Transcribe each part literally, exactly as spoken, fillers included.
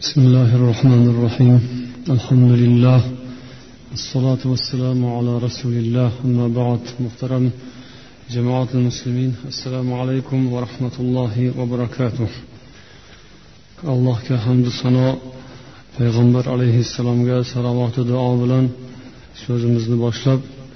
بسم الله الرحمن الرحيم الحمد لله الصلاة والسلام على رسول الله أما بعد محترم جماعة المسلمين السلام عليكم ورحمة الله وبركاته الله كحمد سنة Peygamber aleyhisselamga salavat ve dua bilan sözümüzni boshlab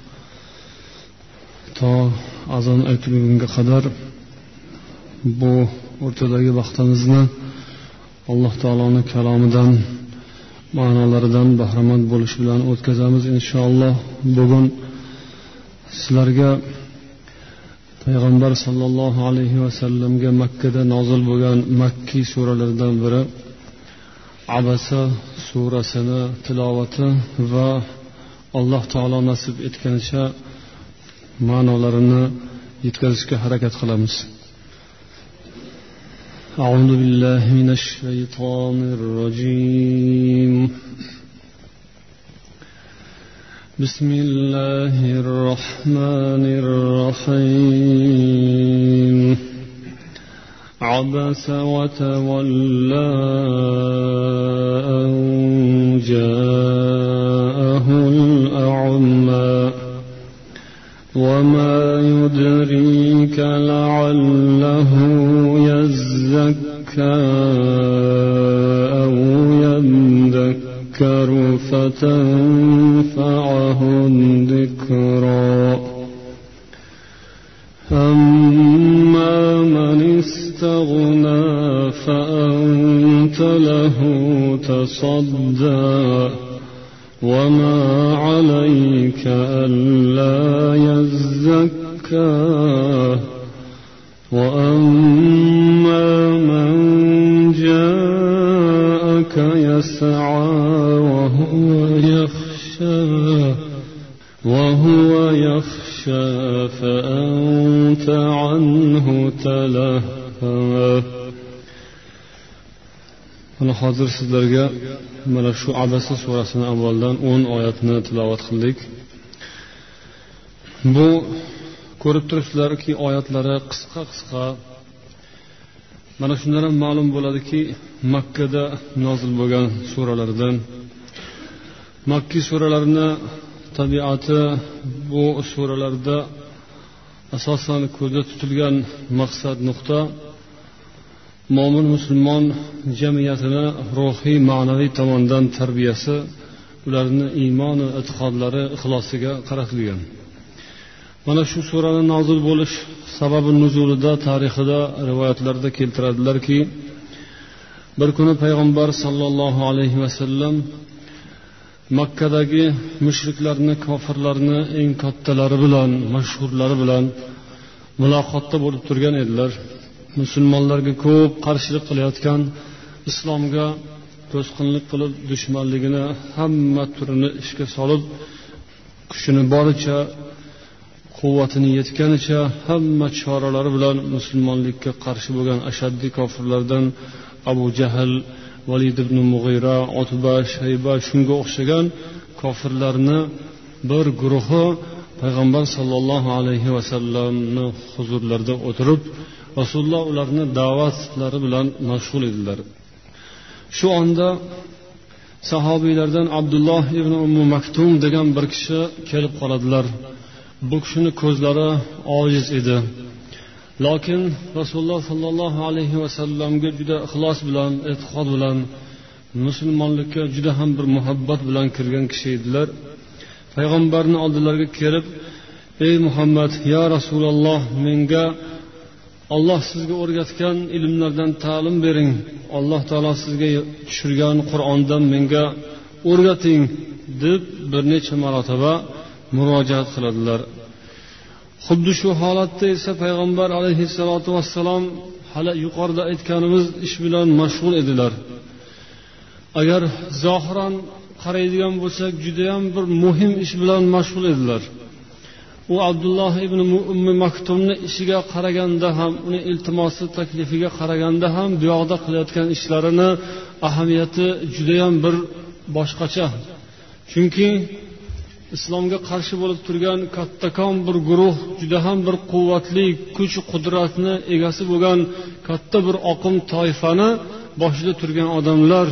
to azon aytilgunga qadar bu o'rtadagi vaqtimizni Alloh taoloning kalomidan, ma'nolaridan bahramand bo'lish bilan o'tkazamiz inshaalloh. Bugun sizlarga Payg'ambar sallallohu alayhi va sallamga Makka da nozil bo'lgan Makki suralardan biri Abasa surasini tilovati va Alloh taolo nasib etganicha ma'nolarini yetkazishga harakat qilamiz. أعوذ بالله من الشيطان الرجيم بسم الله الرحمن الرحيم عبس وتولى أن جاءه الأعمى وما يدريك لعله يزكى أو يذكر فتنفعه الذكرى أما من استغنى فأنت له تصدى وما عليك ألا يزكى وأما من جاءك يسعى وهو يخشى وهو يخشى فأنت عنه تلهى. Mana hozir sizlarga mana shu Abasa surasini avvaldan o'n oyatni tilovat qildik. Bu ko'rib turibsizlarki, oyatlari qisqa-qisqa. Mana shundan ham ma'lum bo'ladiki, Makka da nozil bo'lgan suralardan. Makki suralarini tabiati bu suralarda asosan ko'zda tutilgan maqsad nuqta mo'min musulmon jamiyatini ruhiy ma'naviy tomondan tarbiyasi, ularning iymon va e'tiqodlari ixlosiga qaratilgan. Mana shu suraning nozil bo'lish sababi nuzulida tarixida rivoyatlarda keltiradilarki, bir kuni payg'ambar sallallohu alayhi va sallam Makkadagi mushriklarni, kofirlarni eng kattalari bilan, mashhurlari bilan muloqotda bo'lib turgan edilar. Musulmonlarga ko'p qarshilik qilayotgan, islomga to'sqinlik qilib dushmanligini hamma turini ishga solib, kuchini boricha, quvvatini yetganicha hamma choralari bilan musulmonlikka qarshi bo'lgan ashaddiy kofirlardan Abu Jahl, Valid ibn Mughira, Utba, Shayba shunga o'xshagan kofirlarni bir guruhi payg'ambar sallallohu alayhi va sallamning huzurlarida o'tirib, Rasululloh ularni da'vatlari bilan mashg'ul edilar. Shu onda sahobiylardan Abdulloh ibn Ummu Maktum degan bir kishi kelib qoladilar. Bu kishining ko'zlari ojiz edi. Lekin Rasululloh sallallohu alayhi va sallamga juda ixlos bilan, e'tiqod bilan, musulmonlikka juda ham bir muhabbat bilan kirgan kishi edilar. Payg'ambarning oldilariga kelib, "Ey Muhammad, ya Rasululloh, menga Alloh sizga o'rgatgan ilmlardan ta'lim bering. Alloh taolo sizga tushirgan Qur'ondan menga o'rgating" deb bir necha marotaba murojaat qiladilar. Xuddi shu holatda esa payg'ambar alayhissalatu vassalom hali yuqorida aytganimiz ish bilan mashg'ul edilar. Agar zohiran qaraydigan bo'lsak, juda ham bir muhim ish bilan mashg'ul edilar. U Abdulloh ibn Ummu Maktumning ishiga qaraganda ham, uning iltimosi, taklifiga qaraganda ham bu yoqda qilayotgan ishlarini ahamiyati juda ham bir boshqacha. Chunki islomga qarshi bo'lib turgan kattakon bir guruh, juda ham bir quvvatli kuch qudratni egasi bo'lgan katta bir oqim toifani boshida turgan odamlar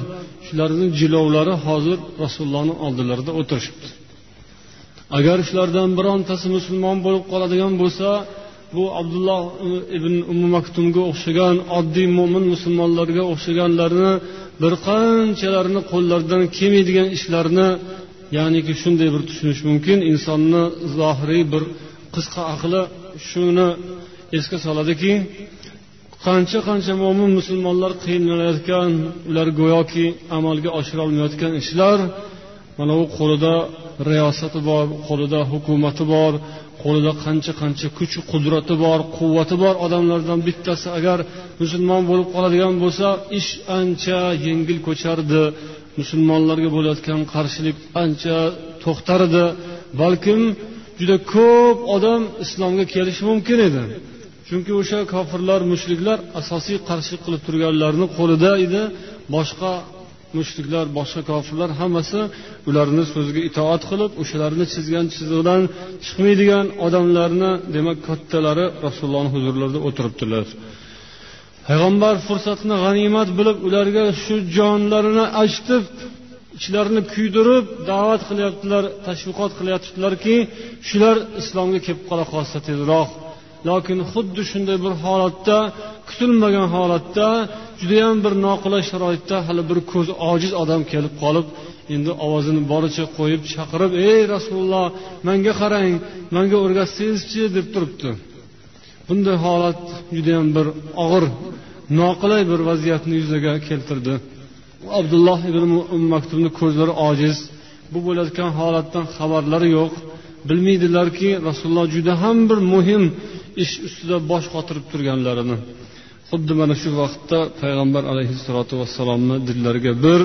shularning jilovlari hozir Rasulullohning oldilarida o'tirishibdi. Agar shulardan birontasi musulmon bo'lib qoladigan bo'lsa, bu Abdulloh ibn Ummu Maktumga o'xshagan oddiy mo'min musulmonlarga o'xshaganlarni bir qanchalarini qo'llaridan kelmaydigan ishlarni, ya'niki shunday bir tushunish mumkin, insonni zohiriy bir qisqa aqli shuni esga soladiki, qancha qancha mo'min musulmonlar qiynlanayotgan, ular go'yoki amalga oshira olmayotgan ishlar, mana u qo'lida riyosati bor, qo'lida hukumati bor, qo'lida qancha qancha kuch qudrati bor, quvvati bor odamlardan bittasi agar musulmon bo'lib qoladigan bo'lsa, ish ancha yengil kochardi, musulmonlarga bo'layotgan qarshilik ancha to'xtardi, balkim juda ko'p odam islomga kelishi mumkin edi. Chunki o'sha kofirlar, mushriklar asosiy qarshilik qilib turganlarning qo'lida edi. Boshqa mushriklar, boshqa kofirlar hammasi ularning so'ziga itoat qilib, o'shalarni chizgan chizig'idan chiqmaydigan odamlarni, demak kattalari Rasulullohning huzurlarida o'tiribdilar. Payg'ambar fursatni g'animat bilib, ularga shu jonlarini achitib, ichlarini kuydirib da'vat qilyaptilar, tashviqot qilyaptilarki, shular islomga kelib qola qolsa tezroq. Lekin xuddi shunday bir holatda, kutilmagan holatda, juda ham bir noqulay sharoitda hali bir ko'zi ojiz odam kelib qolib, endi ovozini boricha qo'yib chaqirib, "Ey Rasululloh, menga qarang, menga o'rgatsangizchi" deb turibdi. Bunday holat juda ham bir og'ir, noqulay bir vaziyatni yuzaga keltirdi. Abdulloh ibn Ummu Maktumning ko'zlari ojiz, bu bo'layotgan holatdan xabarlari yo'q. Bilmaydilarki Rasululloh juda ham bir muhim ish ustida bosh qotirib turganlarini. Xuddi mana shu vaqtda payg'ambar alayhisolatu vassalomning dillariga bir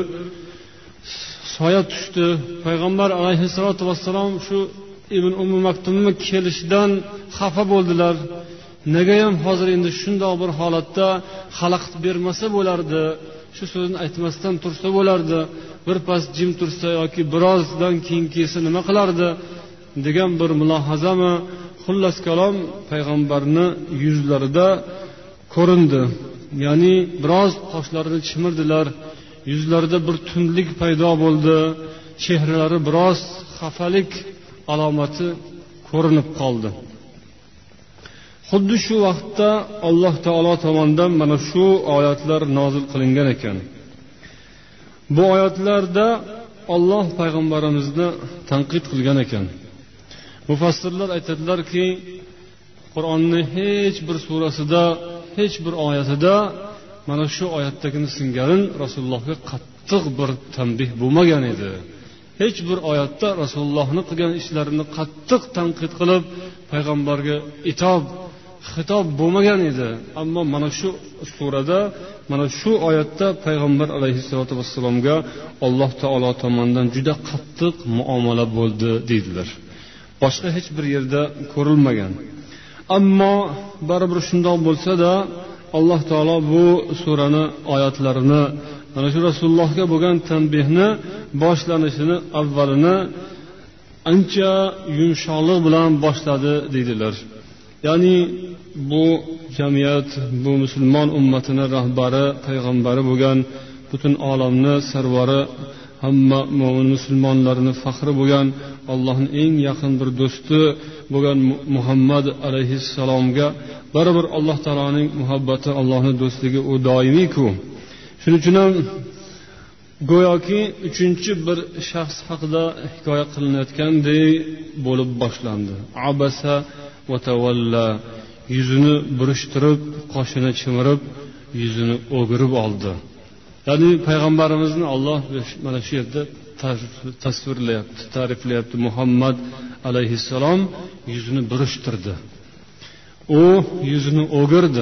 soya tushdi. Payg'ambar alayhisolatu vassalom shu ibn Ummu Maktumning kelishidan xafa bo'ldilar. Nega ham hozir endi shunday bir holatda xalaqit bermasa bo'lardi, shu so'zni aytmasdan tursa bo'lardi, bir pas jim tursa yoki birozdan keyin kelsa nima qilardi degan bir mulohazami, xullas kalom payg'ambarni yuzlarida ko'rindi. Ya'ni biroz qoshlarini chimirdilar, yuzlarida bir tundlik paydo bo'ldi, chehralari biroz xafalik alomati ko'rinib qoldi. Xuddi shu vaqtda Alloh taolo tomonidan mana shu oyatlar nozil qilingan ekan. Bu oyatlarda Alloh payg'ambarimizni tanqid qilgan ekan. Mufassirlar aytadilarki, Qur'onning hech bir surasida, hech bir oyatida mana shu oyatdagini singari Rasulullohga qattiq bir tanbih bo'lmagan edi. Hech bir oyatda Rasulullohning qilgan ishlarini qattiq tanqid qilib, payg'ambarga itob, xitob bo'lmagan edi. Ammo mana shu surada, mana shu oyatda payg'ambar alayhisolatu vassalomga Alloh taolo tomonidan juda qattiq muomala bo'ldi deydilar. Boshqa hech bir yerda ko'rilmagan. Ammo baribir shundoq bo'lsa-da, Alloh taolo bu surani oyatlarini, mana shu Rasulullohga bo'lgan tanbihni boshlanishini avvalini ancha yumshoqlik bilan boshladi deydilar. Ya'ni bu jamiyat, bu musulmon ummatining rahbari, payg'ambari bo'lgan, butun olamni sarvari, hamma mo'min musulmonlarning faxri bo'lgan, Allohning eng yaqin bir do'sti bo'lgan Muhammad alayhissalomga baribir Alloh taoloning muhabbati, Allohning do'stligi u doimiy-ku. Shuning uchun ham go'yoki uchinchi bir shaxs haqida hikoya qilinayotgandek bo'lib boshlandi. Abasa va tavalla, yuzini burishtirib, qoshini chimirib, yuzini o'girib oldi. Ya'ni payg'ambarimizni Alloh mana shu yerda tasvirlayapti, ta'riflayapti. Muhammad alayhissalom yuzini burishtirdi. U yuzini o'girdi.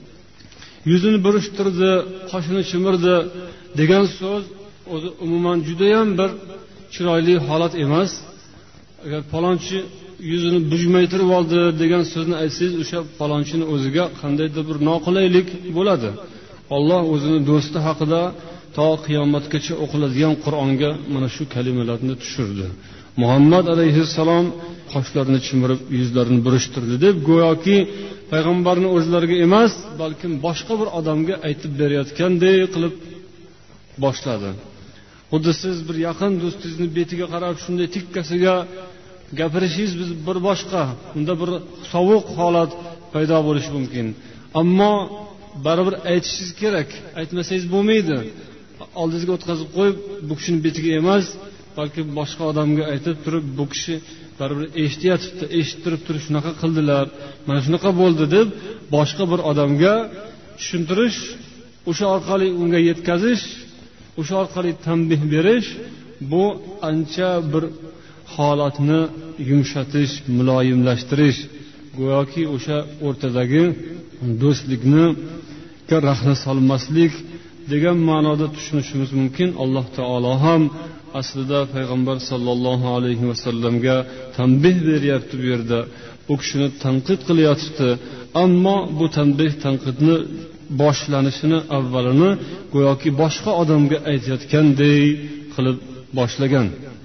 Yuzini burishtirdi, qoshini chimirdi degan so'z o'zi umuman juda ham bir chiroyli holat emas. Agar palonchi yuzini bujmaytirib oldi degan so'zni aytsangiz, o'sha palonchining o'ziga qandaydir bir noqulaylik bo'ladi. Alloh o'zining do'sti haqida to qiyomatgacha o'qiladigan Qur'onga mana shu kalimalarni tushirdi. Muhammad alayhissalom qoshlarini chimirib, yuzlarini burishtirdi deb go'yoki payg'ambarning o'zlariga emas, balkim boshqa bir odamga aytib berayotgandek qilib boshladi. xuddi siz bir yaqin do'stingizni betiga qarab shunday tikkasiga gapirishingiz biz bir boshqa, unda bir sovuq holat paydo bo'lishi mumkin. Ammo baribir aytishingiz kerak, aytmasangiz bo'lmaydi. Oldingizga o'tkazib qo'yib, bu kishining betiga emas, balki boshqa odamga aytib turib, bu kishi baribir eshityapti, eshittirib turib shunaqa qildilar, mana shunaqa bo'ldi deb boshqa bir odamga tushuntirish, o'sha orqali unga yetkazish, o'sha orqali tanbih berish, bu ancha bir holatni yumshatish, muloyimlashtirish, go'yoki o'sha o'rtadagi do'stlikni rahna solmaslik degan ma'noda tushunishimiz mumkin. Alloh taolo ham aslida payg'ambar sollallohu alayhi vasallamga tanbih beryapti bu yerda. U kishini tanqid qilyapti, ammo bu tanbih tanqidni boshlanishini avvalini go'yoki boshqa odamga aytayotganday qilib boshlagan.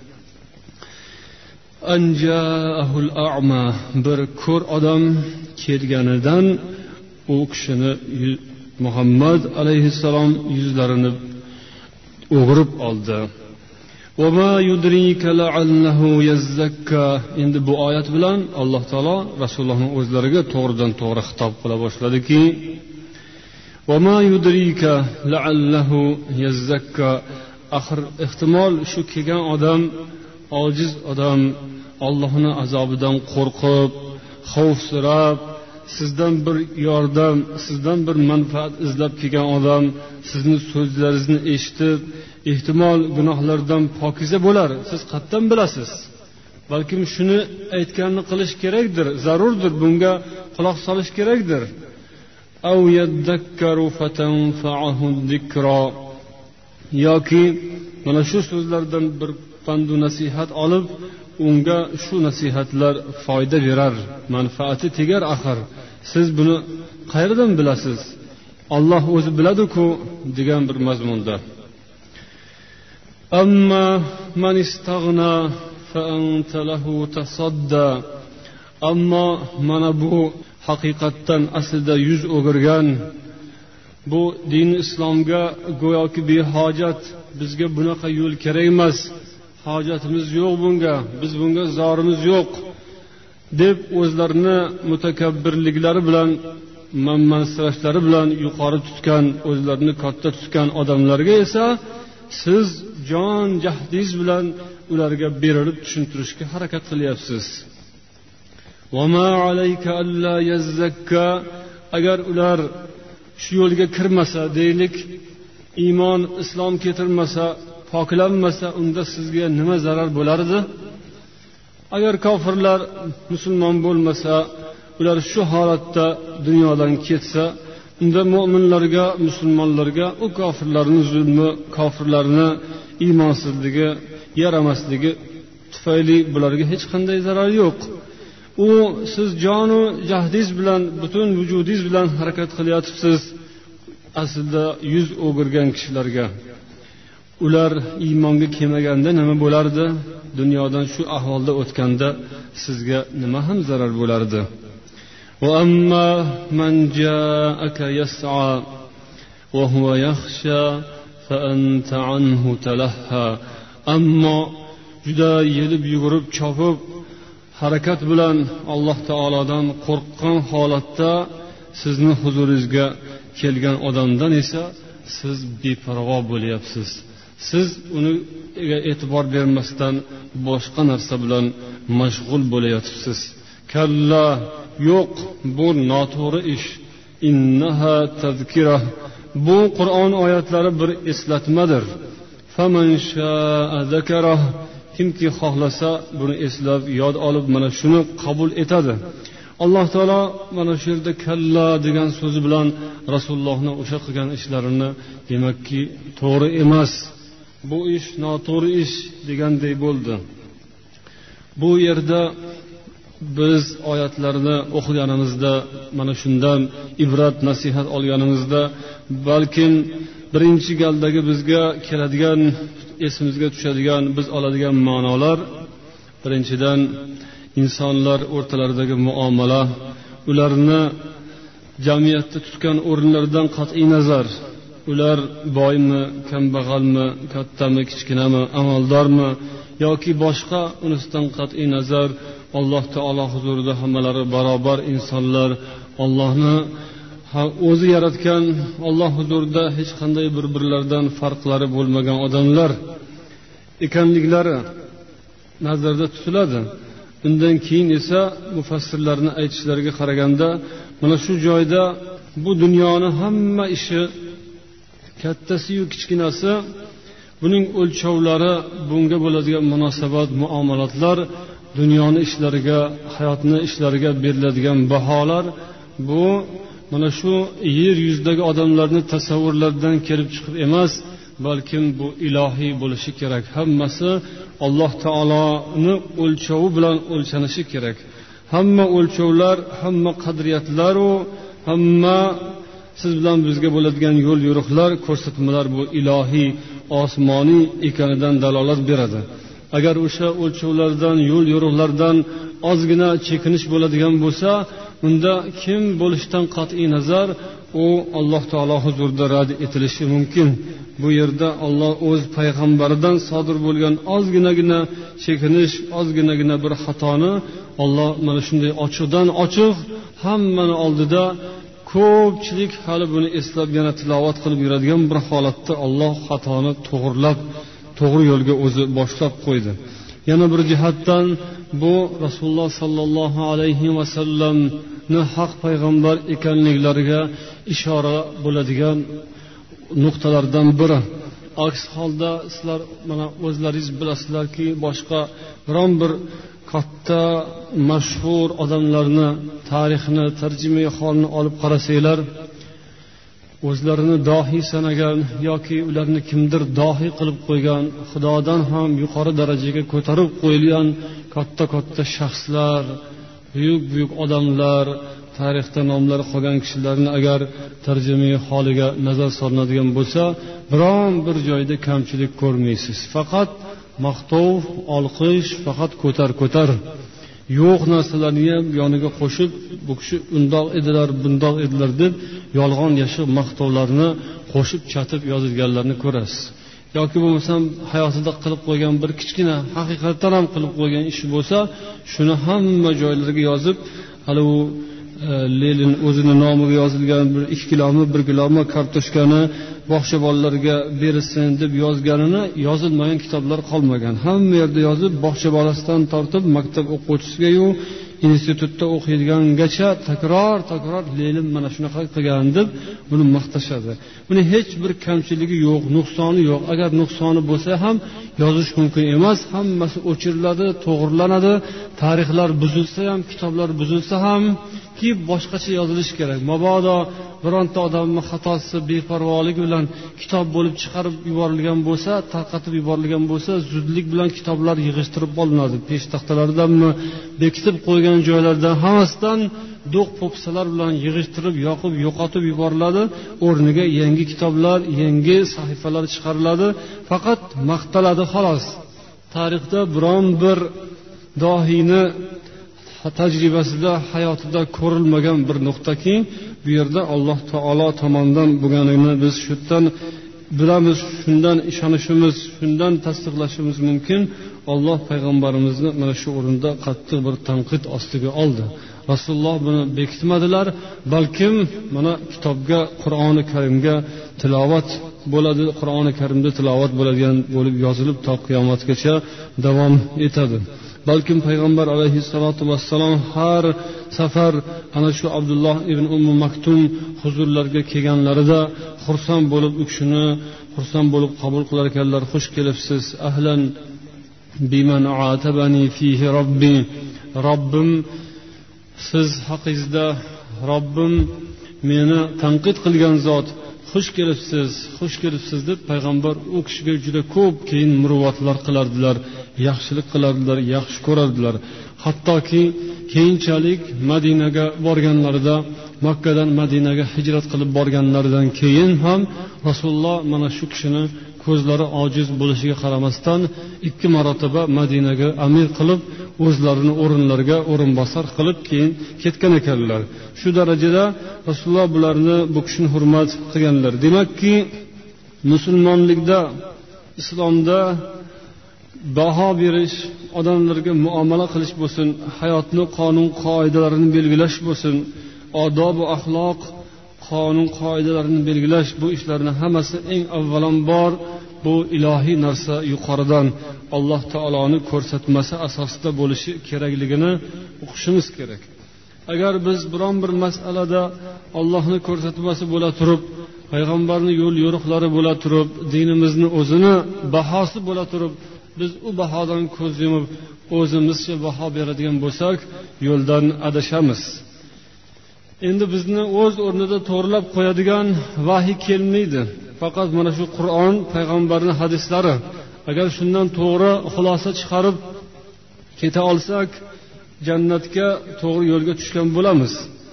Anja'ahul a'ma, bir ko'r odam kelganidan u kishini Muhammad alayhissalom yuzlarini o'g'irib oldi. Va ma yudrika la'allahu yazzakka. Endi bu oyat bilan Alloh taolo Rasulullohning o'zlariga to'g'ridan to'g'ri xitob qila boshladiki, va ma yudrika la'allahu yazzakka. Axir ehtimol shu kelgan odam ojiz odam, Allohning azobidan qo'rqib, xavfsirab, sizdan bir yordam, sizdan bir manfaat izlab kelgan odam, sizning so'zlaringizni eshitib, ehtimol gunohlardan pokiza bo'lar. Siz qatdan bilasiz? Balkim shuni aytganini qilish kerakdir, zarurdir, bunga quloq solish kerakdir. Aw yadhakkaru fatanfa'ahu dhikra. Yoki mana shu so'zlardan bir pandu nasihat olib, unga shu nasihatlar foyda berar, manfaati tegar. Axir siz buni qayerdan bilasiz? Alloh o'zi biladi-ku degan bir mazmunda. Amma man istaghna fa anta lahu tasadda. Ammo mana bu haqiqatdan aslida yuz o'girgan, bu din islomga go'yoki behojat, bizga bunaqa yo'l kerak emas, hojatimiz yo'q bunga, biz bunga zorimiz yo'q deb o'zlarini mutakabbirliklari bilan, manmansirashlari bilan yuqori tutgan, o'zlarini katta tutgan odamlarga esa siz jon jahdingiz bilan ularga berilib tushuntirishga harakat qilyapsiz. Va ma alayka alla yazzakka. Agar ular shu yo'lga kirmasa, deylik, iymon, islom keltirmasa, poklanmasa, unda sizga nima zarar bo'lardi? Agar kofirlar musulmon bo'lmasa, ular shu holatda dunyodan ketsa, unda mu'minlarga, musulmonlarga u kofirlarning zulmi, kofirlarning iymonsizligi, yaramasligi tufayli bularga hech qanday zarar yo'q. U siz jonu jahdingiz bilan, butun vujudingiz bilan harakat qilyapsiz aslida yuz o'girgan kishilarga. Ular iymonga kelmaganda nima bo'lardi? Dunyodan shu ahvolda o'tganda sizga nima ham zarar bo'lardi? Va amma man ja'aka yas'a wa huwa yakhsha fa anta anhu talahha. Ammo juda yelib yugurib chopib harakat bilan Alloh taolodan qo'rqqan holatda sizni huzuringizga kelgan odamdan esa siz beparvo bo'lyapsiz. Siz uniga e'tibor bermasdan boshqa narsa bilan mashg'ul bo'layapsiz. Kalla, yo'q, bu noto'g'ri ish. Innaha tazkira. Bu Qur'on oyatlari bir eslatmadir. Faman sha'a zakarah. Kimki xohlasa buni eslab, yod olib, mana shuni qabul etadi. Alloh taolo mana shu yerda kalla degan so'zi bilan Rasulullohning o'sha qilgan ishlarini, demakki, to'g'ri emas, bu ish noto'g'ri ish deganday bo'ldi. Bu yerda biz oyatlarni o'qiganimizda, mana shundan ibrat, nasihat olganimizda, balkim birinchi galdagi bizga keladigan, esimizga tushadigan, biz oladigan ma'nolar, birinchidan insonlar o'rtalaridagi muomala, ularni jamiyatda tutgan o'rinlaridan qat'iy nazar, ular boymi, kambag'almi, kattami, kichkinami, amaldormi yoki boshqa, unisidan qat'iy nazar Alloh taolo huzurida hammalari barobar insonlar, Allohni o'zi yaratgan Alloh huzurida hech qanday bir-birlaridan farqlari bo'lmagan odamlar ekanliklari nazarda tutiladi. Undan keyin esa mufassirlarning aytishlariga qaraganda, mana shu joyda bu dunyoni hamma ishi, kattasi-yu kichkinasi, buning o'lchovlari, bunga bo'ladigan munosabat, muomalatlar, dunyoni ishlariga, hayotni ishlariga beriladigan baholar, bu mana shu yer yuzidagi odamlarning tasavvurlaridan kelib chiqib emas, balkim bu ilohiy bo'lishi kerak. Hammasi Alloh taoloning o'lchovi bilan o'lchanishi kerak. Hamma o'lchovlar, hamma qadriyatlar va hamma siz bilan bizga bo'ladigan yo'l yo'riqlar, ko'rsatmalar bu ilohiy, osmoniy ekanidan dalolat beradi. Agar o'sha o'lchovlardan, yo'l yo'riqlardan ozgina chekinish bo'ladigan bo'lsa, unda kim bo'lishidan qat'iy nazar u Alloh taolo huzurida rad etilishi mumkin. Bu yerda Alloh o'z payg'ambaridan sodir bo'lgan ozginagina chekinish, ozginagina bir xatoni Alloh mana shunday ochiqdan ochiq hammani oldida, ko'pchilik hali buni eslab yana tilovat qilib yuradigan bir holatda Alloh xatoni to'g'rilab, to'g'ri yo'lga o'zi boshlab qo'ydi. Yana bir jihatdan bu Rasululloh sallallohu alayhi va sallamni haq payg'ambar ekanliklariga ishora bo'ladigan nuqtalardan biri. Aks holda sizlar mana o'zlaringiz bilasizlarki, boshqa biron bir katta mashhur odamlarni tarixini, tarjimai holini olib qarasanglar, o'zlarini dohiy sanagan yoki ularni kimdir dohiy qilib qo'ygan, Xudodan ham yuqori darajaga ko'tarib qo'yilgan katta-katta shaxslar, buyuk-buyuk odamlar, tarixda nomlari qolgan kishilarni agar tarjimai holiga nazar solinadigan bo'lsa, biron bir joyda kamchilik ko'rmaysiz. Faqat maqtov, olqish, faqat ko'tar-ko'tar. Yo'q narsalarni ham yoniga qo'shib, bu kishi undoq edilar, bundoq edilar deb yolg'on yashiq maqtovlarni qo'shib chatib yozilganlarni ko'rasiz. Yoki bo'lmasam hayotida qilib qo'ygan bir kichkina, haqiqatan ham qilib qo'ygan ishi bo'lsa, shuni hamma joylarga yozib, hali u Lenin o'zini nomiga yozilgan bir ikki kilomi, bir kilomi kartoshkani bog'cha bolalarga berilsin deb yozganini yozilmagan kitoblar qolmagan. Hamma yerda yozib, bog'cha bolasidan tortib maktab o'quvchisiga-yu institutda o'qiydigangacha takror-takror Lenin mana shunaqa qilgan deb buni maqtashadi. Buni hech bir kamchiligi yo'q, nuqsoni yo'q. Agar nuqsoni bo'lsa ham yozish mumkin emas. Hammasi o'chiriladi, to'g'rilanadi. Tarixlar buzilsa ham, kitoblar buzilsa ham ki boshqacha yozilishi kerak. Mabodo bironta odamning xatosi, beparvoligi bilan kitob bo'lib chiqarib yuborilgan bo'lsa, tarqatib yuborilgan bo'lsa, zudlik bilan kitoblar yig'ishtirib olinadi. Peshtaxtalardanmi, bekitib qo'ygan joylardan hammasidan do'q po'pisalar bilan yig'ishtirib, yoqib, yo'qotib yuboriladi. O'rniga yangi kitoblar, yangi sahifalar chiqariladi. Faqat maqtaladi xolos. Tarixda biron bir dohiyni tajribasida, hayotida ko'rilmagan bir nuqtaki, bu yerda Alloh taolo tomonidan bo'lganini biz shundan bilamiz, shundan ishonishimiz, shundan tasdiqlashimiz mumkin. Alloh payg'ambarimizni mana shu o'rinda qattiq bir tanqid ostiga oldi. Rasululloh buni bekitmadilar, balkim mana kitobga, Qur'oni Karimga tilovat bo'ladi, Qur'oni Karimda tilovat bo'ladigan bo'lib yozilib to qiyomatgacha davom etadi. Balkim payg'ambar alayhissalotu vassalom har safar ana shu Abdulloh ibn Ummu Maktum huzurlarga kelganlarida xursand bo'lib, u kishini xursand bo'lib qabul qilar ekanlar. Xush kelibsiz, ahlan biman atabani fihi robbi. Robbim siz haqingizda, Robbim meni tanqid qilgan zot, xush kelibsiz, xush kelibsiz deb payg'ambar u kishiga juda ko'p keyin muruvvatlar qilardilar, yaxshilik qilardilar, yaxshi ko'rardilar. Hattoki keyinchalik Madinaga borganlarida, Makkadan Madinaga hijrat qilib borganlaridan keyin ham Rasululloh mana shu kishini ko'zlari ojiz bo'lishiga qaramasdan ikki marotaba Madinaga amir qilib, o'zlarini o'rinlariga o'rinbosar qilib keyin ketgan ekanlar. Shu darajada Rasululloh bularni bu kishini hurmat qilganlar. Demakki, musulmonlikda, islomda baho berish, odamlarga muomala qilish bo'lsin, hayotni qonun qoidalarini belgilash bo'lsin, odob va axloq qonun qoidalarini belgilash, bu ishlarni hammasi eng avvalambor bu ilohiy narsa, yuqoridan Alloh taoloning ko'rsatmasi asosida bo'lishi kerakligini o'qishimiz kerak. Agar biz biron bir masalada Allohning ko'rsatmasi bo'la turib, payg'ambarning yo'l yo'riqlari bo'la turib, dinimizni o'zini bahosi bo'la turib, biz u bahodan ko'z yumib o'zimizcha baho beradigan bo'lsak, yo'ldan adashamiz. Endi bizni o'z o'rnida to'g'rilab qo'yadigan vahiy kelmaydi. Faqat mana shu Qur'on, payg'ambarning hadislari. Agar shundan to'g'ri xulosa chiqarib keta olsak, jannatga to'g'ri yo'lga tushgan bo'lamiz.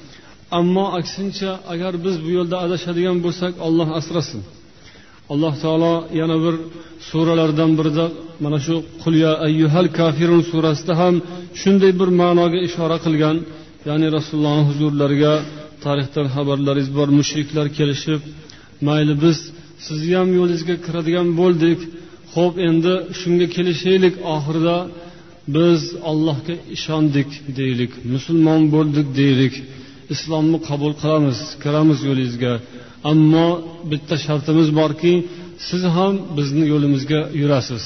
Ammo aksincha, agar biz bu yo'lda adashadigan bo'lsak, Alloh asrasin. Alloh taolo yana bir suralardan birida mana shu Qul ya ayyuhal kafirun surasida ham shunday bir ma'noga ishora qilgan. Ya'ni Rasulullohning huzurlariga tarixdan xabarlaringiz bor, mushriklar kelishib, mayli biz sizni ham yo'lingizga kiradigan bo'ldik. Xo'p, endi shunga kelishaylik, oxirida biz Allohga ishondik deylik, musulmon bo'ldik deylik, islomni qabul qilamiz, kiramiz yo'lingizga. Ammo bitta shartimiz borki, siz ham bizning yo'limizga yurasiz.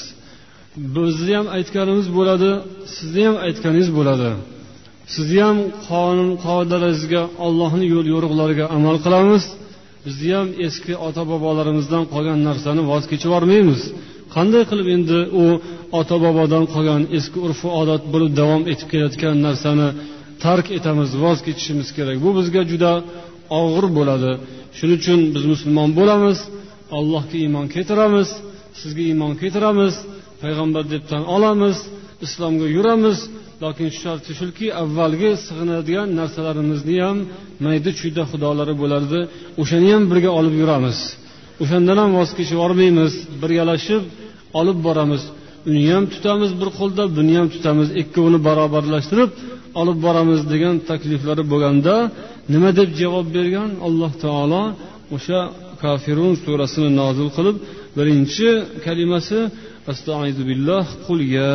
Bizni ham aytganimiz bo'ladi, sizni ham aytganingiz bo'ladi. Sizni ham qonun qoidalaringizga, Allohning yo'l yo'riqlariga amal qilamiz. Bizni ham eski ota-bobolarimizdan qolgan narsani voz kechib yormaymiz. Qanday qilib endi u ota-bobodan qolgan eski urf-u odat bo'lib davom etib kelayotgan narsani tark etamiz, voz kechishimiz kerak. Bu bizga juda og'ir bo'ladi. Shuning uchun biz musulmon bo'lamiz, Allohga iymon keltiramiz, sizga iymon keltiramiz, payg'ambar deb tan olamiz, islomga yuramiz. Lekin sharti shuki, avvalgi sig'inadigan narsalarimizni ham mayda-chuyda xudolari bo'lardi, o'shani ham birga olib yuramiz. O'shandan ham voz kechib yormaymiz, birgalashib olib boramiz. Uni ham tutamiz bir qo'lda, buni ham tutamiz, ikkovini barobarlashtirib olib boramiz degan takliflari bo'lganda, nima deb javob bergan Alloh taolo? O'sha Kafirun surasini nozil qilib, birinchi kalimasi Astaizu billah qul ya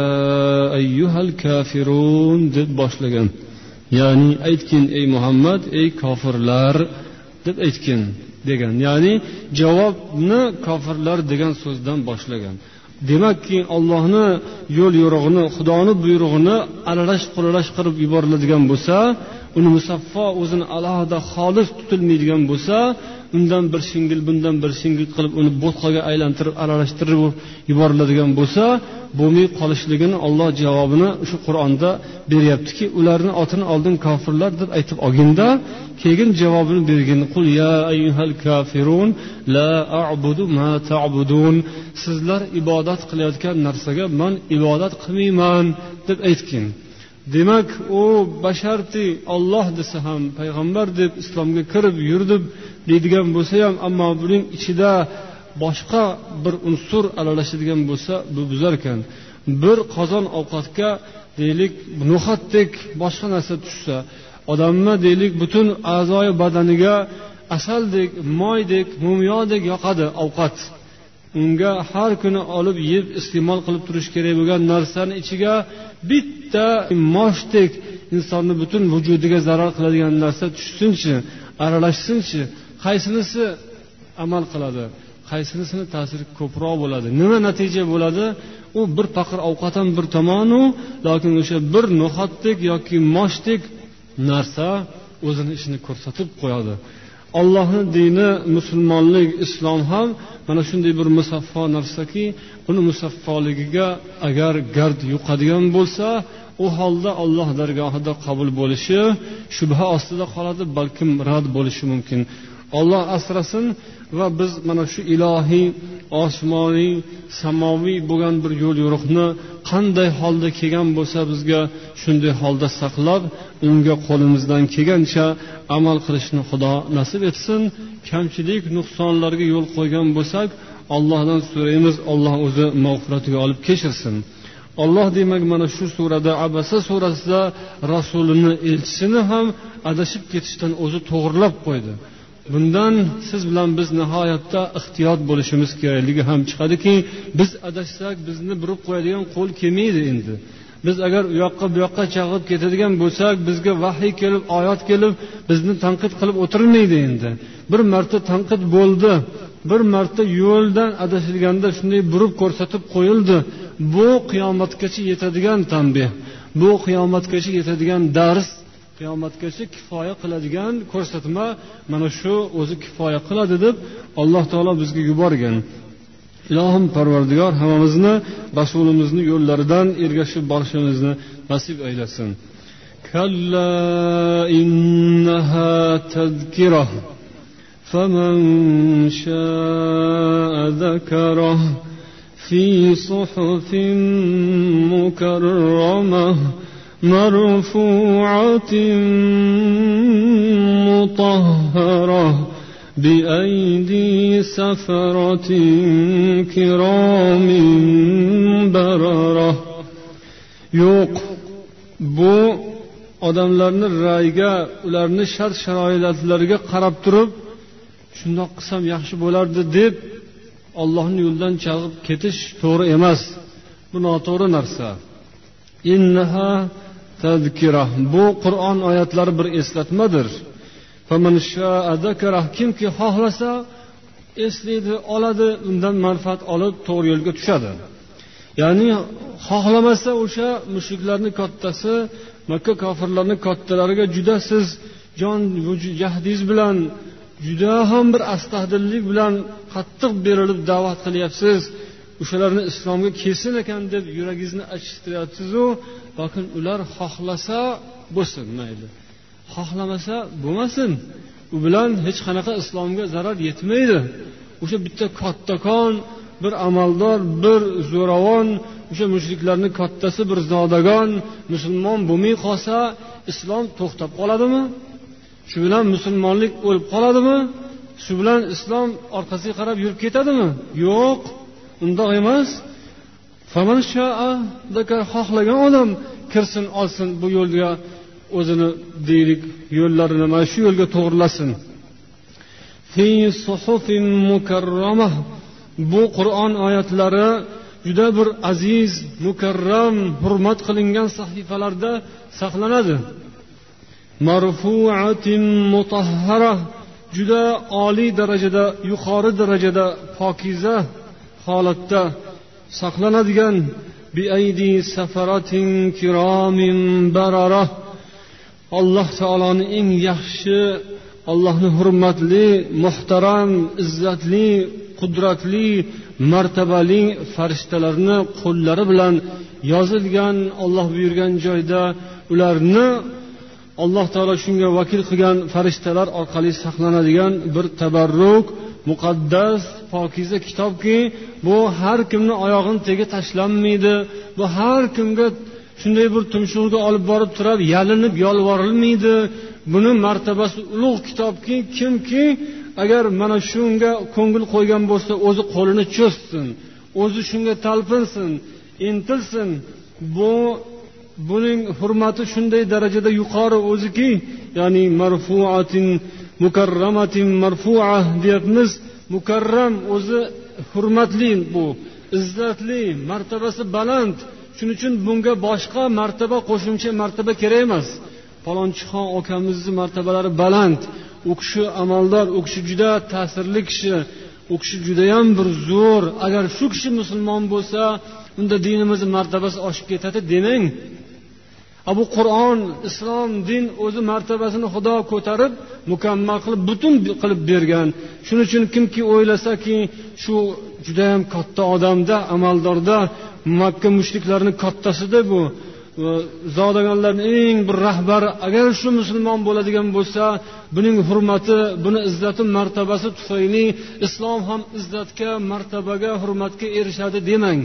ayyuhal kafirun deb boshlagan. Ya'ni aytgin ey Muhammad, ey kofirlar deb aytgin degan. Ya'ni javobni kofirlar degan so'zdan boshlagan. Demakki, Allohni yo'l yo'rig'ini, Xudoning buyrug'ini aralash quralash qilib yuboriladigan bo'lsa, uni musaffo o'zini alohida xolis tutilmaydigan bo'lsa, undan bir shingil, bundan bir shingil qilib uni bo'tqaga aylantirib, aralashtirib yuboriladigan bo'lsa, bo'lmay qolishligini Alloh javobini shu Qur'onda beryaptiki, ularning otini oldin kofirlar deb aytib olginda, keyin javobini bergin. Qul ya ayyuhal kafirun la a'budu ma ta'budun. Sizlar ibodat qilayotgan narsaga men ibodat qilmayman deb aytgin. Demak, u basharti Alloh desa ham, payg'ambar deb islomga kirib yurdim deydigan bo'lsa ham, ammo buning ichida boshqa bir unsur aralashadigan bo'lsa, bu buzar ekan. Bir qozon ovqatga deylik no'xatdek boshqa narsa tushsa, odamni deylik butun a'zoyi badaniga asaldek, moydek, mumyodek yoqadi ovqat. Unga har kuni olib yeb iste'mol qilib turish kerak bo'lgan narsani ichiga bitta moshdek insonni butun vujudiga zarar qiladigan narsa tushsinchi, aralashsinchi, qaysinisi amal qiladi, qaysinisini ta'siri ko'proq bo'ladi, nima natija bo'ladi? U bir paqir ovqat ham bir tomonu, lekin o'sha bir no'xatdek yoki moshdek narsa o'zini ishini ko'rsatib qo'yadi. Allohning dini, musulmonlik, islom ham mana shunday bir musaffo narsaki, uni musaffoligiga agar gard yuqadigan bo'lsa, u holda Alloh dargohida qabul bo'lishi shubha ostida qoladi, balkim rad bo'lishi mumkin. Alloh asrasin va biz mana shu ilohiy, osmoniy, samoviy bo'lgan bir yo'l yo'riqni qanday holda kelgan bo'lsa bizga shunday holda saqlab, unga qo'limizdan kelgancha amal qilishni Xudo nasib etsin. Kamchilik, nuqsonlarga yo'l qo'ygan bo'lsak, Allohdan so'raymiz, Alloh o'zi mag'firatiga olib kechirsin. Alloh demak mana shu surada, Abasa surasida rasulini, elchisini ham adashib ketishdan o'zi to'g'rilab qo'ydi. Bundan siz bilan biz nihoyatda ehtiyot bo'lishimiz kerakligi ham chiqadiki, biz adashsak bizni burib qo'yadigan qo'l kelmaydi endi. Biz agar u yoqqa bu yoqqa chaqib ketadigan bo'lsak, bizga vahiy kelib, oyat kelib, bizni tanqid qilib o'tirmaydi endi. Bir marta tanqid bo'ldi, bir marta yo'ldan adashilganda shunday burib ko'rsatib qo'yildi. Bu qiyomatgacha yetadigan tanbeh, bu qiyomatgacha yetadigan dars, qiyomatgacha kifoya qiladigan ko'rsatma, mana shu o'zi kifoya qiladi deb Alloh taolo bizga yuborgan. Ilohim Parvardigor hammamizni rasulimizni yo'llaridan ergashib borishimizni nasib aylasin. Kalla innaha tadhkira faman sha'a dhakarah fi suhufin mukarramah marfu'atin mutahharah بأيدي سفرة كرام بررة. Yo'q, bu odamlarni ra'yiga, ularni shart sharoitlariga qarab turib, shundoq qilsam yaxshi bo'lardi deb Allohning yo'lidan chalg'ib ketish to'g'ri emas. Bu noto'g'ri narsa. Innaha tadhkira. Bu Qur'on oyatlari bir eslatmadir. Kimki xohlasa eslaydi, oladi, undan manfaat olib to'g'ri yo'lga tushadi. Ya'ni xohlamasa o'sha mushriklarning kattasi, Makka kofirlarning kattalariga juda siz jon jahdingiz bilan juda ham bir astahdillik bilan qattiq berilib da'vat qilyapsiz. O'shalarni islomga kelsin ekan deb yuragingizni achishtiryapsiz-ku, lekin ular xohlasa bo'lsin, mayli. Xohlamasa bo'lmasin. U bilan hech qanaqa islomga zarar yetmaydi. O'sha bitta kattakon, bir amaldor, bir zo'ravon, o'sha mushriklarning kattasi bir zodagon musulmon bo'lmay qolsa, islom to'xtab qoladimi? Shu bilan musulmonlik o'lib qoladimi? Shu bilan islom orqasiga qarab yurib ketadimi? Yo'q, undoq emas. Faman sha'a dakar, xohlagan odam kirsin, olsin bu yo'lga, o'zini deylik yo'llarini mana shu yo'lga to'g'rilasin. Fi suhufin mukarramah. Bu Qur'on oyatlari juda bir aziz, mukarram, hurmat qilingan sahifalarda saqlanadi. Marfu'atin mutahhara. Juda oliy darajada, yuqori darajada pokiza holatda saqlanadigan. Bi aydi safaratin kiramin barara. Alloh taoloning eng yaxshi, Allohning hurmatli, muhtaram, izzatli, qudratli, martabali farishtalarni qo'llari bilan yozilgan, Alloh buyurgan joyda ularni Alloh taolo shunga vakil qilgan farishtalar orqali saqlanadigan bir tabarruk, muqaddas, pokiza kitobki, bu har kimning oyog'ini tegi tashlanmaydi. Bu har kimga shunday bir tumshug'iga olib borib turib, yalinib yolvorilmaydi. Buni martabasi ulug' kitobki, kimki agar mana shunga ko'ngil qo'ygan bo'lsa, o'zi qo'lini cho'zsin, o'zi shunga talpinsin, intilsin. Bu buning hurmati shunday darajada yuqori o'ziki, ya'ni marfu'atin mukarramatin marfu'a deyapmiz. Mukarram o'zi hurmatli, bu izzatli, martabasi baland. Shuning uchun bunga boshqa martaba, qo'shimcha martaba kerak emas. Palonchixon akamizning martabalari baland. U kishi amaldor, u kishi juda ta'sirli kishi, u kishi juda ham bir zo'r. Agar shu kishi musulmon bo'lsa, unda dinimizning martabasi oshib ketadi demang. Abu Qur'on, islom, din o'zi martabasini Xudo ko'tarib, mukammal qilib, butun qilib bergan. Shuning uchun kimki o'ylasaki, shu juda ham katta odamda, amaldorda, Makka mushriklarining kattasida bu zodagonlarning eng bir rahbari agar shu musulmon bo'ladigan bo'lsa, buning hurmati, buni izzati, martabasi tufayli islom ham izzatga, martabaga, hurmatga erishadi demang.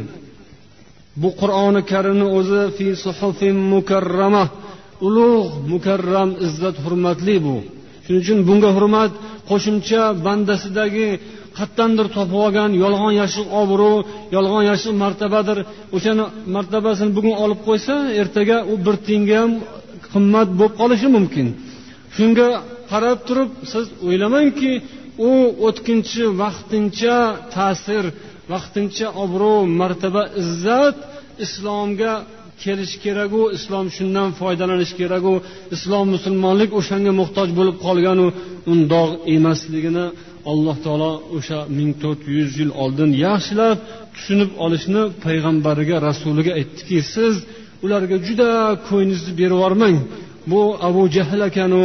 Bu Qur'oni Karimning o'zi fi suhufin mukarrama, ulug', mukarram, izzat, hurmatli bu. Shuning uchun bunga hurmat qo'shimcha bandasidagi qattandir topib olgan yolg'on yashiq obro', yolg'on yashiq martabadir. O'shani martabasini bugun olib qo'ysa, ertaga u bir tiyinga ham qimmat bo'lib qolishi mumkin. Shunga qarab turib siz o'ylamangki, u o'tkinchi vaqtincha ta'sir, vaqtincha obro', martaba, izzat islomga kelish kerak, u islom shundan foydalanish kerak, u islom musulmonlik o'shanga muhtoj bo'lib qolgan u undoq emasligini Alloh taolo o'sha ming to'rt yuz yil oldin yaxshilab tushunib olishni payg'ambariga, rasuliga aytdiki, siz ularga juda ko'nglingizni berib yormang. Bu Abu Jahl ekanu,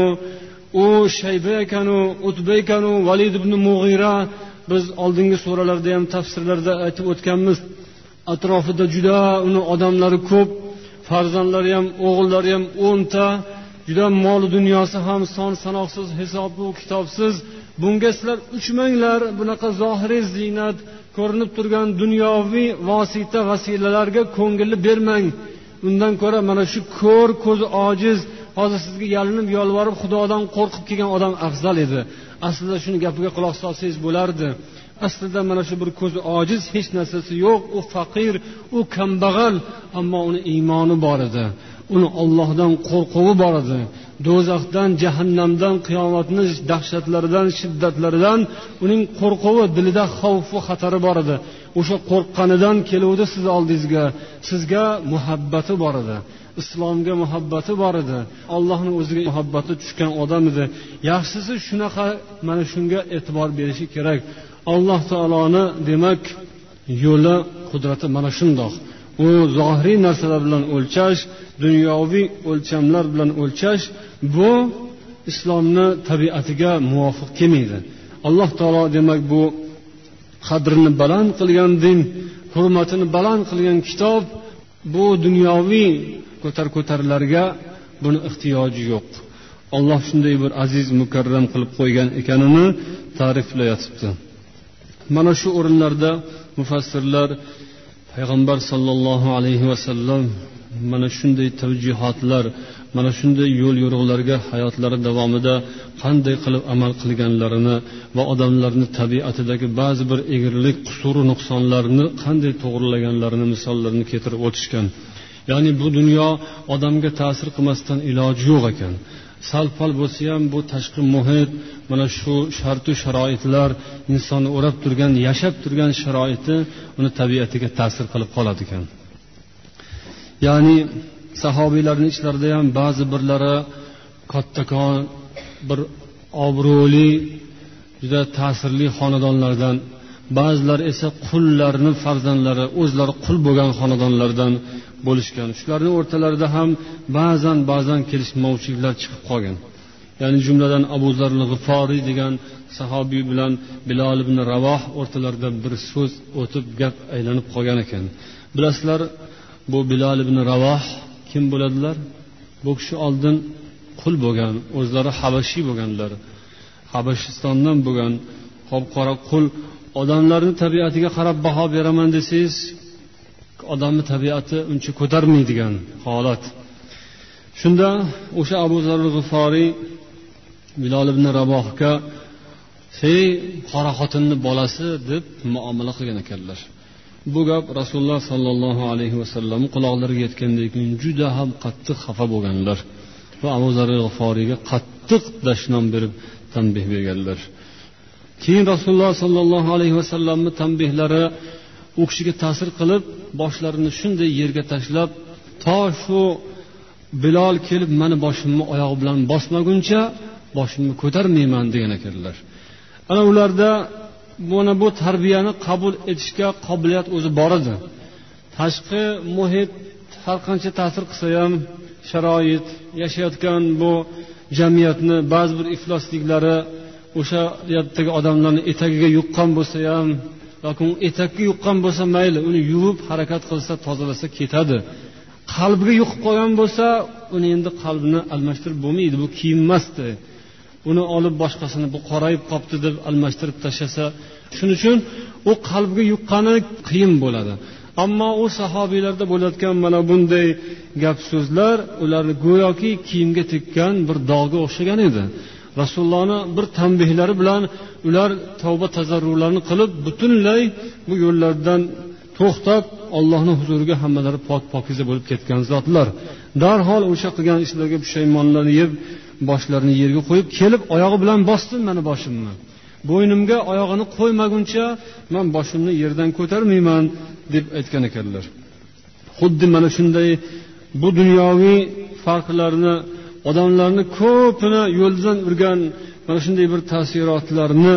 u Shayba ekanu, Utba ekanu, Valid ibn Mughira, biz oldingi suralarda ham tafsirlarda aytib o'tganmiz. Atrofida juda uni odamlari ko'p, farzandlari ham, o'g'illari ham o'nta, juda mol dunyosi ham son sanoqsiz, hisobli, kitobsiz. Bunga sizlar uchmanglar, bunaqa zohiriy ziynat, ko'rinib turgan dunyoviy vosita vasilalarga ko'ngilni bermang. Undan ko'ra mana shu ko'r, ko'zi ojiz, hozir sizga yalinib yolvorib Xudodan qo'rqib kelgan odam afzal edi. Aslida shuni gapiga quloq solsangiz bo'lardi. Aslida mana shu bir ko'zi ojiz, hech narsasi yo'q, u faqir, u kambag'al, ammo uni iymoni bor edi. Uni Allohdan qo'rquvi bor edi. Do'zaxdan, jahannamdan, qiyomatning dahshatlaridan, shiddatlaridan uning qo'rquvi, dilida xavf va xatari bor edi. O'sha qo'rqqanidan keluvdi siz oldingizga. Sizga muhabbati bor edi. Islomga muhabbati bor edi. Allohning o'ziga muhabbati tushgan odam edi. Yaxshisi shunaqa, mana shunga e'tibor berishi kerak. Alloh taoloni demak yo'li, qudrati mana shundoq. U zohiriy narsalar bilan o'lchash, dunyoviy o'lchamlar bilan o'lchash bu islomni tabiatiga muvofiq kelmaydi. Alloh taolo demak bu qadrini baland qilgan din, hurmatini baland qilgan kitob, bu dunyoviy ko'tar-ko'tarlarga buni ehtiyoji yo'q. Alloh shunday bir aziz, mukarram qilib qo'ygan ekanini ta'riflayapti. Mana shu o'rinlarda mufassirlar payg'ambar sollallohu alayhi vasallam mana shunday tavjihatlar, mana shunday yo'l yo'riqlarga hayotlari davomida qanday qilib amal qilganlarini va odamlarni tabiatidagi ba'zi bir egrilik, qusur va nuqsonlarni qanday to'g'rilaganlarini misollarini keltirib o'tishgan. Ya'ni bu dunyo odamga ta'sir qilmasdan iloji yo'q ekan. Sal-pal bo'lsa ham bu tashqi muhit, mana shu shart-u sharoitlar insonni o'rab turgan, yashab turgan sharoiti uni tabiatiga ta'sir qilib qoladi ekan. Ya'ni sahobiylarning ichlarida ham ba'zi birlari kattakon, bir obro'li, juda ta'sirli xonadonlardan, ba'zilar esa qullarning farzandlari, o'zlari qul bo'lgan xonadonlardan bo'lishgan. Shularning o'rtalarida ham ba'zan ba'zan kelishmovchiliklar chiqib qolgan. Ya'ni jumladan Abu Zar al-G'iforiy degan sahobiy bilan Bilal ibn Ravoh o'rtalarida bir so'z o'tib gap aylanib qolgan ekan. Bilasizlar, bu Bilal ibn Ravoh kim bo'ladilar? Bu kishi oldin qul bo'lgan, o'zlari habashiy bo'lganlar. Habashistondan bo'lgan qop-qora qul. Odamlarning tabiatiga qarab baho beraman desangiz, odamning tabiati uncha ko'tarmaydigan holat. Shunda o'sha Abu Zar al-G'iforiy Bilal ibn Ravohga "Ey qora xotinning bolasi" deb muomala qilgan ekanlar. Bu gap Rasululloh sallallohu alayhi vasallam quloqlariga yetgandan keyin juda ham qattiq xafa bo'lganlar va Abu Zar al-G'iforiyga qattiq dashnom berib tanbih berganlar. Keyin Rasululloh sallallohu alayhi vasallamning tanbihlari u kishiga ta'sir qilib, boshlarini shunday yerga tashlab, to shu Bilal kelib meni boshimni oyog'i bilan bosmaguncha boshimni ko'tarmayman degan ekanlar. Ana ularda mana bu tarbiyani qabul etishga qobiliyat o'zi bor edi. Tashqi muhit har qancha ta'sir qilsa ham, sharoit, yashayotgan bu jamiyatni ba'zi bir iflosliklari o'sha yerdagi odamlarning etagiga yuqqan bo'lsa ham, yoki etakka yuqqan bo'lsa mayli, uni yuvib harakat qilsa, tozalasa ketadi. Qalbiga yuqib qolgan bo'lsa, uni endi qalbini almashtirib bo'lmaydi, bu kiyinmasdi. Uni olib boshqasini bu qorayib qopti deb almashtirib tashlasa, shuning uchun u qalbga yuqqani qiyin bo'ladi. Ammo u sahobiylarda bo'layotgan mana bunday gap so'zlar ularni go'yoki kiyimga tekkan bir dog'ga o'xshagan edi. rasulullohni bir tanbehlari bilan ular tavba tazarrularni qilib butunlay bu yo'llardan to'xtab Allohning huzuriga hammalari pok pokiza bo'lib ketgan zotlar. Darhol o'sha qilgan ishlarga pushaymonlarni yeb, boshlarini yerga qo'yib, kelib oyog'i bilan bosdi meni boshimni. Bo'ynimga oyog'ini qo'ymaguncha men boshimni yerdan ko'tarmayman deb aytgan ekanlar. Xuddi mana shunday bu dunyoviy farqlarni, odamlarni ko'pini yo'ldan urgan mana shunday bir ta'sirotlarni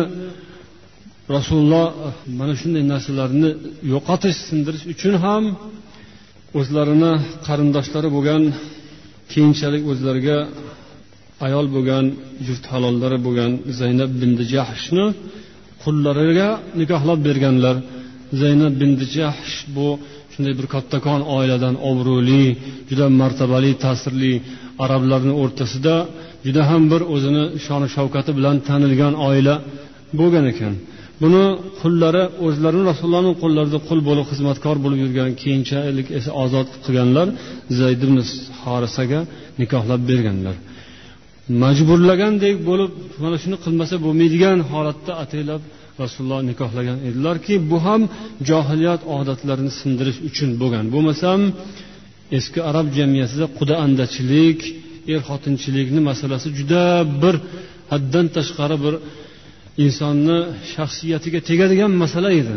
Rasululloh mana shunday narsalarni yo'qotish, sindirish uchun ham o'zlarini qarindoshlari bo'lgan, keyinchalik o'zlariga ayol bo'lgan, juft halollari bo'lgan Zaynab bint Jahshni qullariga nikohlab berganlar. Zaynab bint Jahsh bu shunday bir kattakon oiladan, obro'li, juda martabali, ta'sirli arablarning o'rtasida juda ham bir o'zini shon shavkati bilan tanilgan oila bo'lgan ekan. Buni qullari o'zlarini Rasulullohning qo'llarida qul bo'lib xizmatkor bo'lib yurgan, keyinchalik esa ozod qilganlar Zayd ibn Harisaga nikohlab berganlar. Majburlagandek bo'lib mana shuni qilmasa bo'lmaydigan holatda ataylab Rasululloh nikohlagan edilarki, bu ham johiliyat odatlarini sindirish uchun bo'lgan. Bo'lmasam eski arab jamiyatida quda andachilik, er xotinchilikni masalasi juda bir haddan tashqari bir insonni shaxsiyatiga tegadigan masala edi.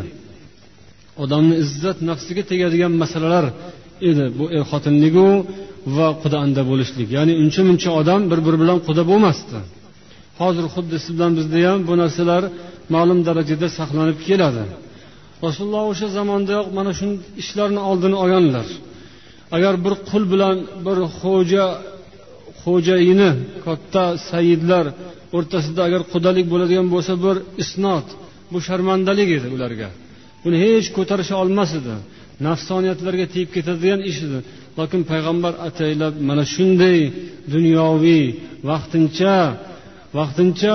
Odamni izzat nafsiga tegadigan masalalar edi bu er xotinligu va quda anda bo'lishlik. Ya'ni uncha-muncha odam bir-biri bilan quda bo'lmasdi. Hozir xuddi siz bilan bizda ham bu narsalar ma'lum darajada saqlanib keladi. Rasululloh o'sha zamondayoq mana shu ishlarni oldini olganlar. Agar bir qul bilan bir xo'ja xo'jayini, katta sayyidlar o'rtasida agar qudalik bo'ladigan bo'lsa, bir isnot, bu sharmandalik edi ularga. Buni hech ko'tarisha olmas edi. Nafsoniyatlarga tegib ketadigan ish edi. Lekin payg'ambar ataylab mana shunday dunyoviy vaqtincha vaqtincha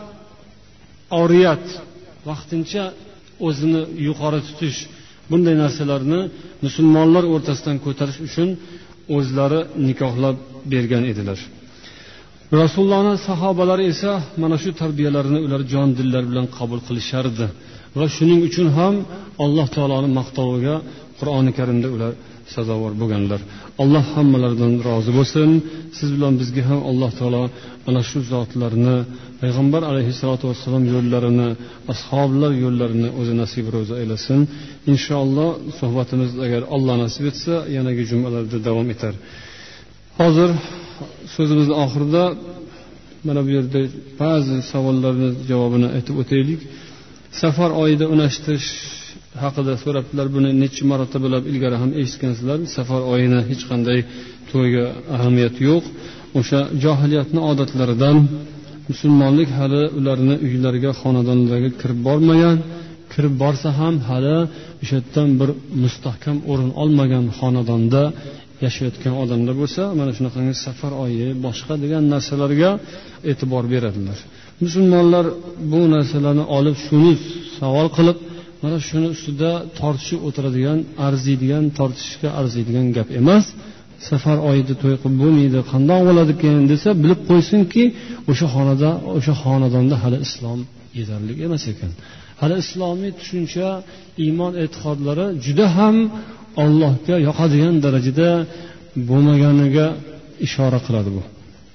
oriyat, vaqtincha o'zini yuqori tutish, bunday narsalarni musulmonlar o'rtasidan ko'tarish uchun o'zlari nikohlab bergan edilar. Rasulullohning sahobalari esa mana shu tarbiyalarini ular jon dillari bilan qabul qilishardi va shuning uchun ham Alloh taoloning maqtoviga Qur'oni Karimda ular sazovor bo'lganlar. Alloh hammalaridan rozi bo'lsin. Siz bilan bizga ham Alloh taolo ana shu zotlarni, payg'ambar alayhissalatu vassalom yo'llarini, ashoblar yo'llarini o'zi nasib ro'za aylasin. Inshaalloh suhbatimiz agar Alloh nasib etsa yanagi jumalarda davom etar. Hozir so'zimizning oxirida mana bu yerda ba'zi savollarning javobini aytib o'taylik. Safar oyida unashtirish haqida so'rabdilar. Buni necha marotabalab ilgari ham eshitgansizlar. Safar oyini hech qanday to'yga ahamiyat yo'q. O'sha johiliyatning odatlaridan musulmonlik hali ularning uylariga, xonadonlariga kirib bormagan, kirib borsa ham hali o'sha yerdan bir mustahkam o'rin olmagan xonadonda yashayotgan odamlar bo'lsa, mana shunaqangi safar oyi, boshqa degan narsalarga e'tibor beradilar. Musulmonlar bu narsalarni olib shuni savol qilib, mana shuni ustida tortishib o'tiradigan, arziydigan, tortishga arziydigan gap emas. Safar oyida to'y qilib bo'lmaydi, qandoq bo'ladi ekan desa, bilib qo'ysinki, o'sha xonada, o'sha xonadonda hali islom yetarli emas ekan. Hali islomiy tushuncha, iymon e'tiqodlari juda ham Allohga yoqadigan darajada bo'lmaganiga ishora qiladi bu.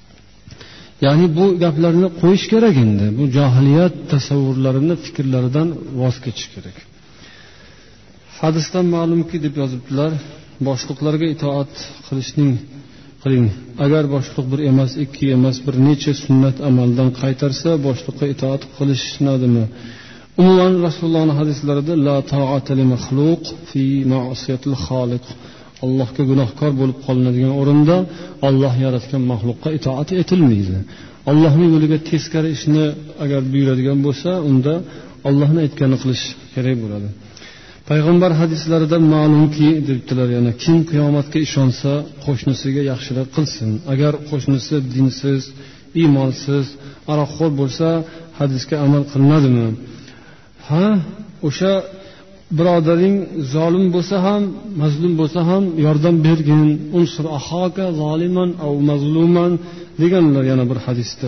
Ya'ni bu gaplarni qo'yish kerak endi. Bu johiliyat tasavvurlarini, fikrlaridan voz kechish kerak. Hadisdan ma'lumki deb yozibdilar, boshliqlarga itoat qilishning qiling. Agar boshliq bir emas, ikki emas, bir necha sunnat amaldan qaytarsa, boshliqqa itoat qilishnadimi? Umuman Rasulullohning hadislarida la ta'ata li makhluq fi ma'siyatil xoliq. Allohga gunohkor bo'lib qolinadigan o'rinda Alloh yaratgan maxluqqa itoat etilmaydi. Allohning yo'liga teskari ishni agar buyuradigan bo'lsa, unda Allohning aytganini qilish kerak bo'ladi. Payg'ambar hadislarida ma'lumki debdilar, yana kim qiyomatga ishonsa, qo'shnisiga yaxshilik qilsin. Agar qo'shnisi dinsiz, iymonsiz, aroqxo'r bo'lsa, hadisga amal qilinadimi? Ha, o'sha birodaring zolim bo'lsa ham, mazlum bo'lsa ham yordam bergin. Unsur ahaka zoliman aw mazluman deganlar yana bir hadisda.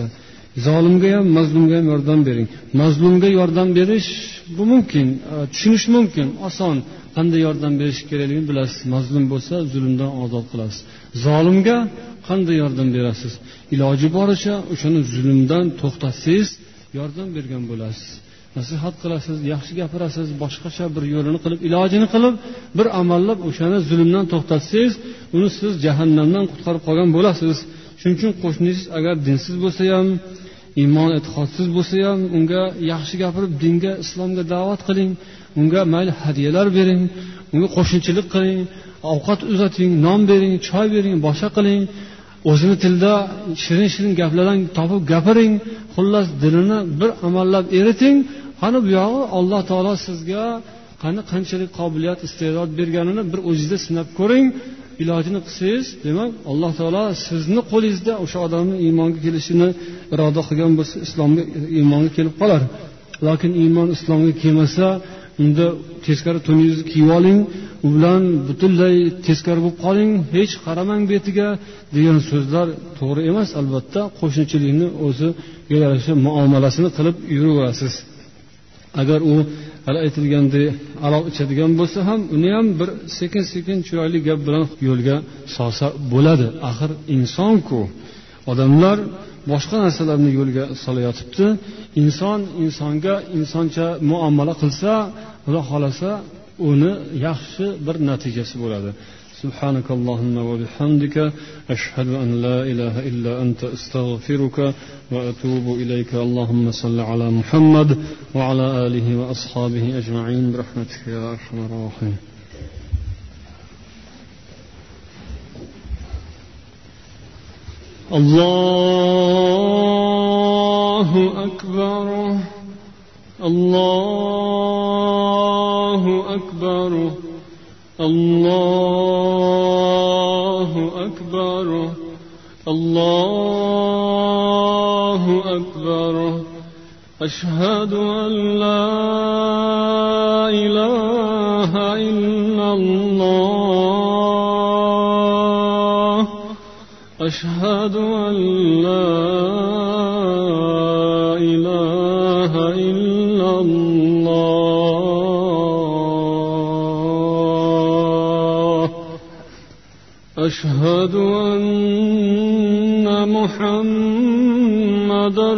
zolimga ham mazlumga ham yordam bering. Mazlumga yordam berish bu mumkin, tushunish mumkin, oson. Qanday yordam berish kerakligini bilasiz. Mazlum bo'lsa zulmdan ozod qilasiz. Zolimga qanday yordam berasiz? Iloji boricha o'shani zulmdan to'xtatsangiz, yordam bergan bo'lasiz. Nasihat qilasiz, yaxshi gapirasiz, boshqacha bir yo'lini qilib, ilojini qilib, bir amallab o'shani zulmdan to'xtatsangiz, uni siz jahannamdan qutqarib qolgan bo'lasiz. Shuning uchun qo'shningiz agar dinsiz bo'lsa ham, iymon e'tiqodsiz bo'lsa ham, unga yaxshi gapirib, dinga, islomga da'vat qiling, unga mayli hadiyalar bering, unga qo'shnichilik qiling, ovqat uzating, non bering, choy bering, boshqa qiling. O'zini tilda shirin-shirin gaplardan topib gapiring. Xullas dilini bir amallab eriting. Qani bu yog'i Alloh taolo sizga qani qanchalik qobiliyat, iste'dod berganini bir o'zingizda sinab ko'ring. Ilojini qilsangiz, demak Alloh taolo sizni qo'lingizda o'sha odamning iymonga kelishini iroda qilgan bo'lsa, islomga, iymonga kelib qolar. Lekin iymon islomga kelmasa, unda teskari to'ningizni kiyib oling, u bilan butunlay teskari bo'lib qoling, hech qaramang betiga degan so'zlar to'g'ri emas. Albatta, qo'shnichilikni o'zi yarasha muomalasini qilib yuraverasiz. Agar u hali aytilgandek aroq ichadigan bo'lsa ham, uni ham bir sekin-sekin chiroyli gap bilan yo'lga solsa bo'ladi. Axir inson-ku. Odamlar boshqa narsalarni yo'lga solayotibdi. Inson insonga insoncha muomala qilsa, Xudo xolasa uni yaxshi bir natijasi bo'ladi. Subhanakallahumma va bihamdika ashhadu an la ilaha illa anta astaghfiruka va atubu ilayka. Allohumma salli ala Muhammad va ala alihi va ashabihi ajma'in bi rahmatika ya arhamar rohim. Allahu akbar. Allahu akbar. Allahu akbar. Allahu akbar. Ashhadu an la ilaha illallah. Ashhadu an la ilaha illallah. Ashhadu anna Muhammadar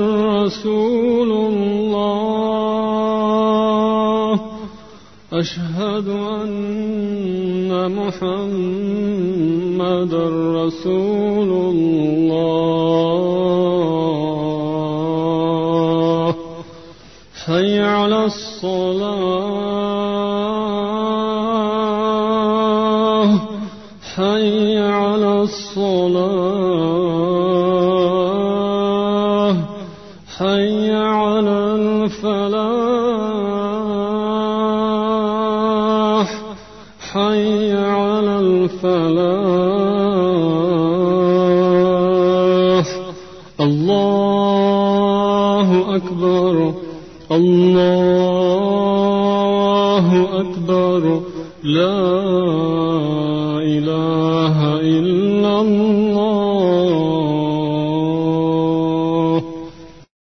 Rasulullah. Ashhadu anna Muhammadar Rasulullah. Hayya 'alas salah. Hayya 'alas salah. Hayya 'alal falah. Hayya 'alal falah. Allahu akbar. Allahu akbar. La